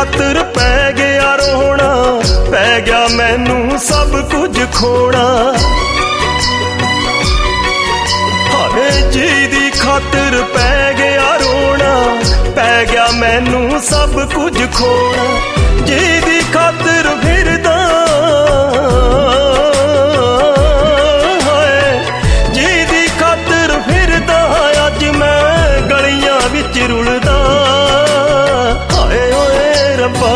खातर पै गया रोना, पै गया मैनू सब कुछ खोना। हाय जी दी खातर पै गया रोना, पै गया मैनू सब कुछ खोना। जी दी खातर फिरदा रुलदा। हाय ओए रब्बा,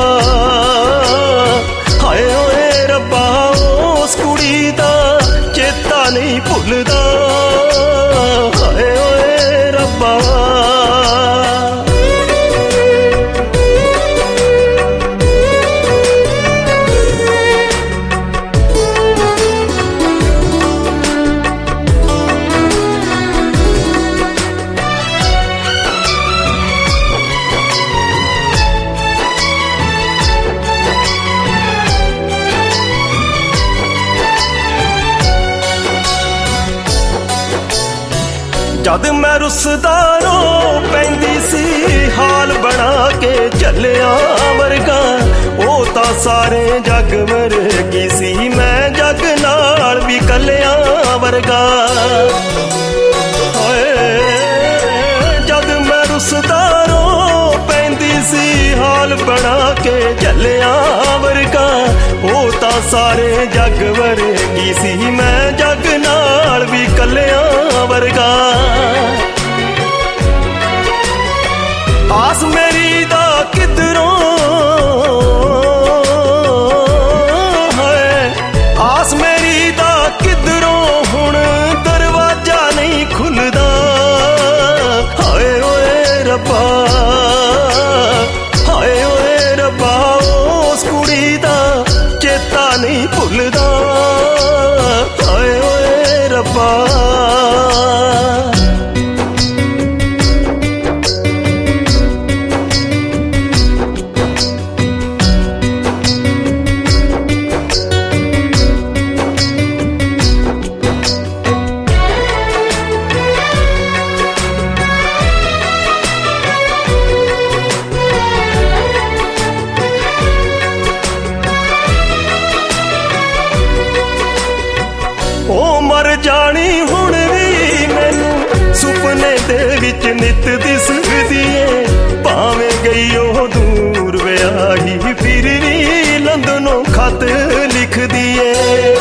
हाय ओए रब्बा, उस कुड़ी दा चेता नहीं भुलदा। हाय ओए रब्बा। जद मैं रुसदा रो पैंदी सी, हाल बना के चलिया वर्गा। ओ तां सारे जग वर्गी सी, मैं जग नाल भी कलिया वर्गा। जद मैं रुसदा रो पैंदी सी, हाल बना के चलिया वर्गा। ओ तां सारे जग वर्गी सी, मैं जग नाल भी कलिया वर्गा। आस मेरी दा किधरों है, आस मेरी दा किधरों हुण दरवाजा नहीं खुलदा। हाय ओए रब्बा, हाय ओए रब्बा, उस कुड़ी दा चेता नहीं भुलदा। हाय ओए रब्बा। ओ मर जानी हुण भी मैनू सुपने दे विच नित दिसदी ऐ। भावें गई ओ दूर व्याही, फिर भी लंदनों खत लिखदी ऐ।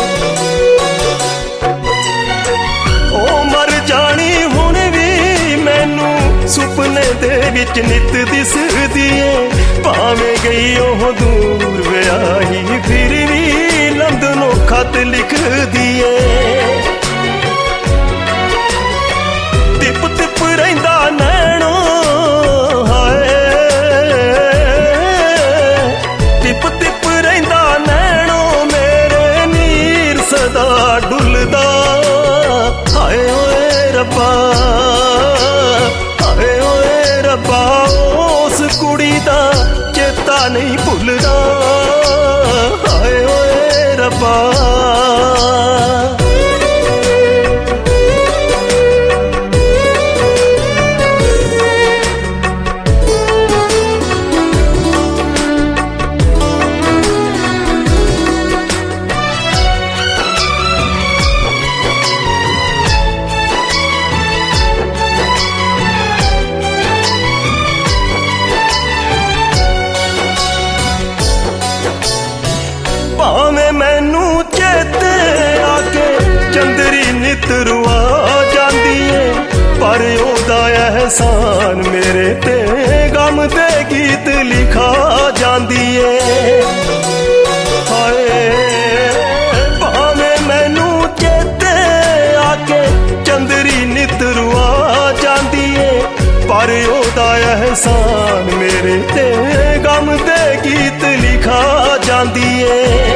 ओ मर जानी हुण भी मैनू सुपने दे विच नित दिसदी ऐ। भावें गई ओ दूर व्याही, फिर भी लंदनों खत लिखदी ऐ। तिप तिप रहिंदा नैणो, हाय तिप तिप रहिंदा नैणो, मेरे नीर सदा डुलदा। हाय ओए रब्बा, हाय ओए रब्बा, उस कुड़ी दा चेता नहीं भुलदा। हाय ओए रब्बा। भावें मैनू चेते आके चंदरी नित रुआ जांदी है, पर ओदा एहसान मेरे ते गम दे गीत लिखा जांदी है। हाय भावें मैनू चेते आके चंदरी नित रुआ जांदी है, पर ओदा एहसान मेरे ते गम दे गीत लिखा जांदी है।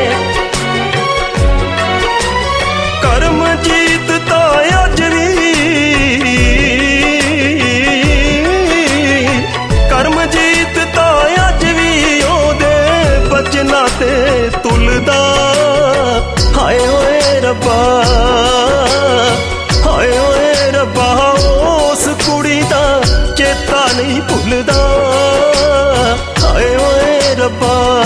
करम जीत ता अज भी, करम जीत ता अज भी ओदे बचना ते तुलदा। हाय ओए रब्बा, हाय ओए रब्बा, उस कुड़ी दा चेता नहीं भुलदा। हाय ओए ਰੱਬਾ।